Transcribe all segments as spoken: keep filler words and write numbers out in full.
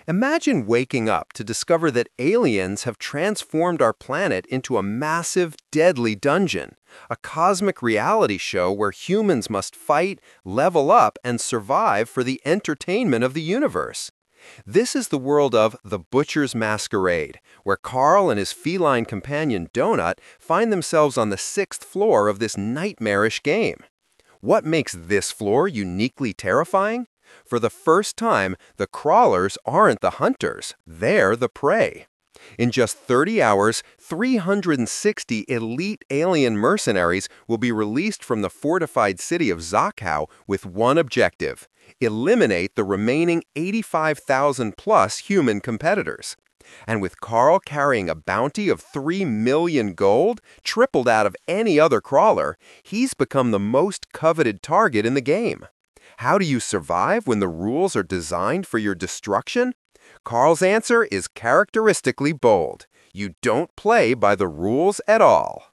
Imagine waking up to discover that aliens have transformed our planet into a massive, deadly dungeon, a cosmic reality show where humans must fight, level up, and survive for the entertainment of the universe. This is the world of The Butcher's Masquerade, where Carl and his feline companion Donut find themselves on the sixth floor of this nightmarish game. What makes this floor uniquely terrifying? For the first time, the crawlers aren't the hunters, they're the prey. In just thirty hours, three hundred sixty elite alien mercenaries will be released from the fortified city of Zakau with one objective: eliminate the remaining eighty-five thousand plus human competitors. And with Carl carrying a bounty of three million gold, tripled out of any other crawler, he's become the most coveted target in the game. How do you survive when the rules are designed for your destruction? Carl's answer is characteristically bold. You don't play by the rules at all.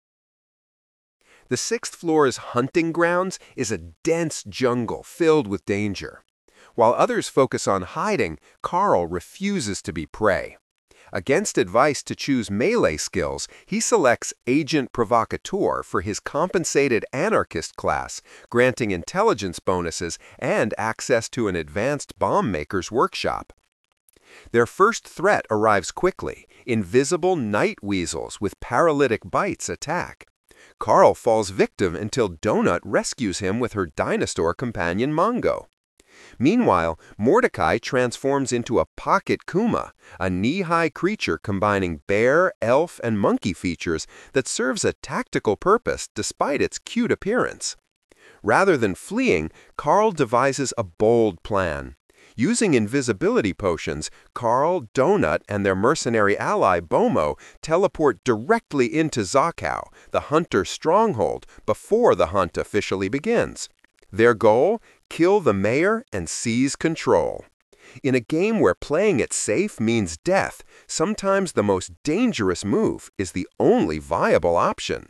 The sixth floor's hunting grounds is a dense jungle filled with danger. While others focus on hiding, Carl refuses to be prey. Against advice to choose melee skills, he selects Agent Provocateur for his compensated anarchist class, granting intelligence bonuses and access to an advanced bomb maker's workshop. Their first threat arrives quickly. Invisible night weasels with paralytic bites attack. Carl falls victim until Donut rescues him with her dinosaur companion Mongo. Meanwhile, Mordecai transforms into a pocket Kuma, a knee-high creature combining bear, elf, and monkey features that serves a tactical purpose despite its cute appearance. Rather than fleeing, Carl devises a bold plan. Using invisibility potions, Carl, Donut, and their mercenary ally Bomo teleport directly into Zakau, the hunter stronghold, before the hunt officially begins. Their goal? Kill the mayor and seize control. In a game where playing it safe means death, sometimes the most dangerous move is the only viable option.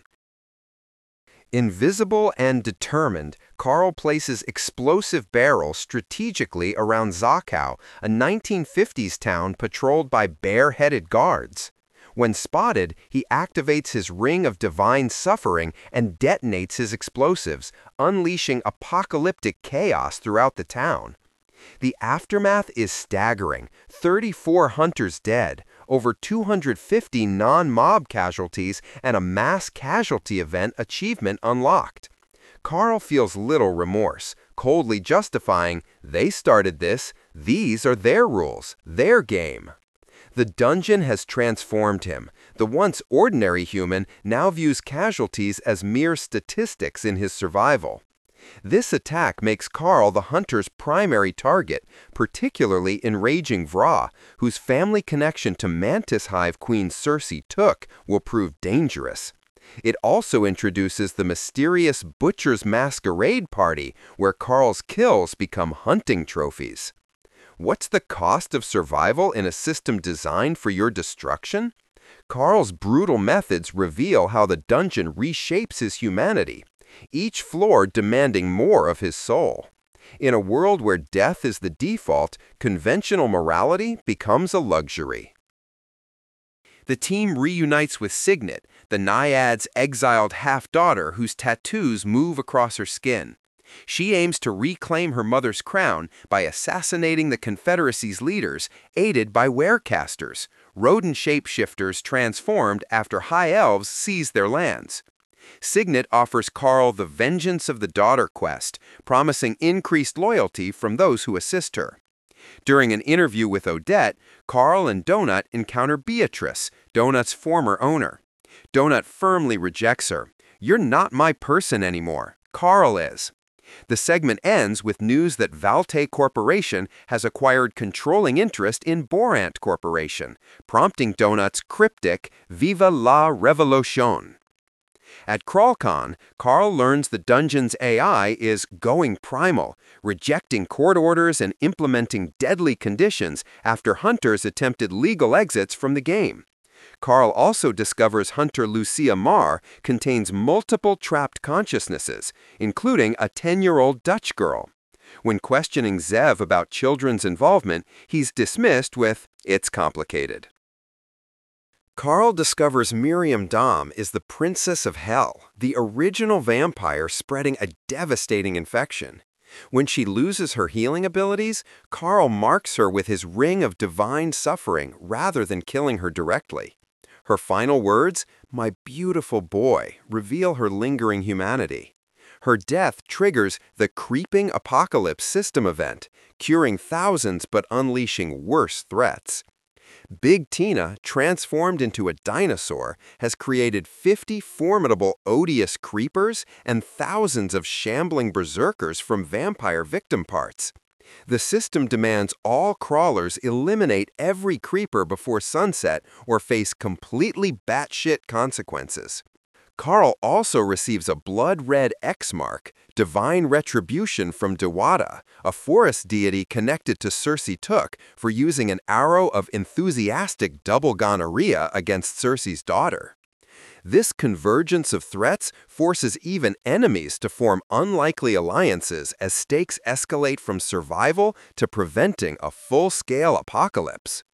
Invisible and determined, Carl places explosive barrels strategically around Zakau, a nineteen fifties town patrolled by bare-headed guards. When spotted, he activates his Ring of Divine Suffering and detonates his explosives, unleashing apocalyptic chaos throughout the town. The aftermath is staggering: thirty-four hunters dead, over two hundred fifty non-mob casualties, and a mass casualty event achievement unlocked. Carl feels little remorse, coldly justifying, "They started this, these are their rules, their game." The dungeon has transformed him. The once ordinary human now views casualties as mere statistics in his survival. This attack makes Carl the hunter's primary target, particularly enraging Vra, whose family connection to Mantis Hive Queen Circe Took will prove dangerous. It also introduces the mysterious Butcher's Masquerade party, where Carl's kills become hunting trophies. What's the cost of survival in a system designed for your destruction? Carl's brutal methods reveal how the dungeon reshapes his humanity, each floor demanding more of his soul. In a world where death is the default, conventional morality becomes a luxury. The team reunites with Signet, the Naiad's exiled half-daughter whose tattoos move across her skin. She aims to reclaim her mother's crown by assassinating the Confederacy's leaders, aided by werecasters, rodent shapeshifters transformed after High Elves seize their lands. Signet offers Carl the Vengeance of the Daughter quest, promising increased loyalty from those who assist her. During an interview with Odette, Carl and Donut encounter Beatrice, Donut's former owner. Donut firmly rejects her. "You're not my person anymore. Carl is." The segment ends with news that Valte Corporation has acquired controlling interest in Borant Corporation, prompting Donut's cryptic "Viva la Revolution." At CrawlCon, Carl learns the dungeon's A I is going primal, rejecting court orders and implementing deadly conditions after hunters attempted legal exits from the game. Carl also discovers hunter Lucia Marr contains multiple trapped consciousnesses, including a ten-year-old Dutch girl. When questioning Zev about children's involvement, he's dismissed with, "It's complicated." Carl discovers Miriam Dam is the Princess of Hell, the original vampire spreading a devastating infection. When she loses her healing abilities, Carl marks her with his ring of divine suffering rather than killing her directly. Her final words, "My beautiful boy," reveal her lingering humanity. Her death triggers the Creeping Apocalypse system event, curing thousands but unleashing worse threats. Big Tina, transformed into a dinosaur, has created fifty formidable odious creepers and thousands of shambling berserkers from vampire victim parts. The system demands all crawlers eliminate every creeper before sunset or face completely batshit consequences. Carl also receives a blood-red X mark, divine retribution from Dewata, a forest deity connected to Circe Took, for using an arrow of enthusiastic double gonorrhea against Circe's daughter. This convergence of threats forces even enemies to form unlikely alliances as stakes escalate from survival to preventing a full-scale apocalypse.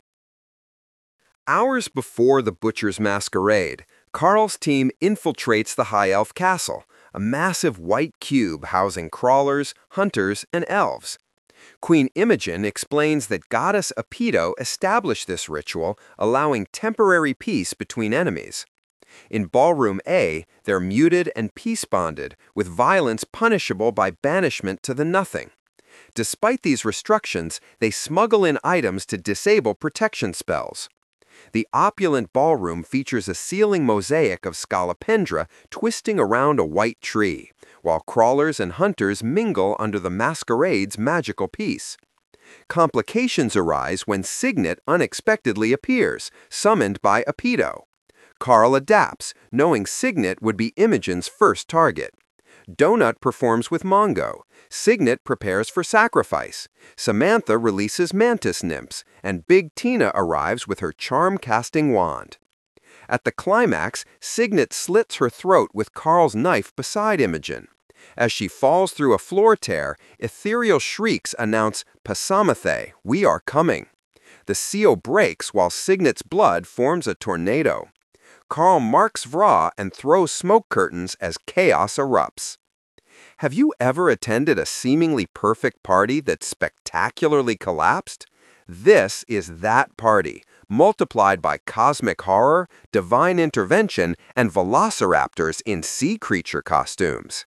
Hours before the Butcher's Masquerade, Carl's team infiltrates the High Elf Castle, a massive white cube housing crawlers, hunters, and elves. Queen Imogen explains that goddess Apido established this ritual, allowing temporary peace between enemies. In Ballroom A, they're muted and peace-bonded, with violence punishable by banishment to the Nothing. Despite these restrictions, they smuggle in items to disable protection spells. The opulent ballroom features a ceiling mosaic of scolopendra twisting around a white tree, while crawlers and hunters mingle under the masquerade's magical peace. Complications arise when Signet unexpectedly appears, summoned by Apido. Carl adapts, knowing Signet would be Imogen's first target. Donut performs with Mongo. Signet prepares for sacrifice. Samantha releases mantis nymphs, and Big Tina arrives with her charm-casting wand. At the climax, Signet slits her throat with Carl's knife beside Imogen. As she falls through a floor tear, ethereal shrieks announce, "Pasamathe, we are coming." The seal breaks while Signet's blood forms a tornado. Carl marks Vra and throws smoke curtains as chaos erupts. Have you ever attended a seemingly perfect party that spectacularly collapsed? This is that party, multiplied by cosmic horror, divine intervention, and velociraptors in sea creature costumes.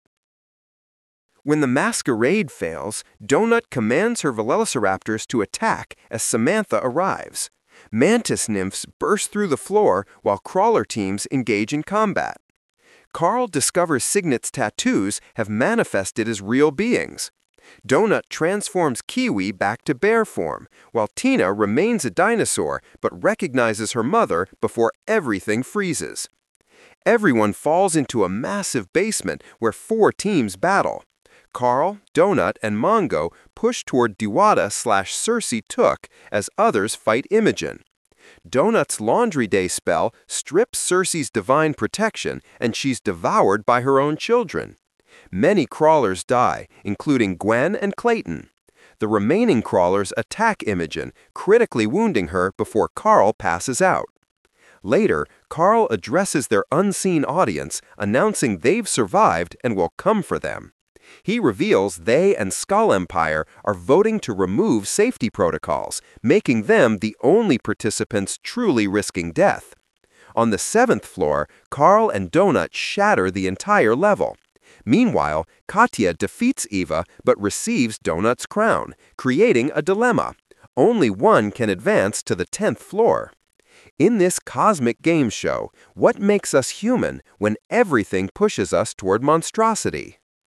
When the masquerade fails, Donut commands her velociraptors to attack as Samantha arrives. Mantis nymphs burst through the floor while crawler teams engage in combat. Carl discovers Signet's tattoos have manifested as real beings. Donut transforms Kiwi back to bear form, while Tina remains a dinosaur but recognizes her mother before everything freezes. Everyone falls into a massive basement where four teams battle. Carl, Donut, and Mongo push toward Dewata slash Circe Took as others fight Imogen. Donut's Laundry Day spell strips Circe's divine protection, and she's devoured by her own children. Many crawlers die, including Gwen and Clayton. The remaining crawlers attack Imogen, critically wounding her before Carl passes out. Later, Carl addresses their unseen audience, announcing they've survived and will come for them. He reveals they and Skull Empire are voting to remove safety protocols, making them the only participants truly risking death. On the seventh floor, Carl and Donut shatter the entire level. Meanwhile, Katya defeats Eva but receives Donut's crown, creating a dilemma. Only one can advance to the tenth floor. In this cosmic game show, what makes us human when everything pushes us toward monstrosity?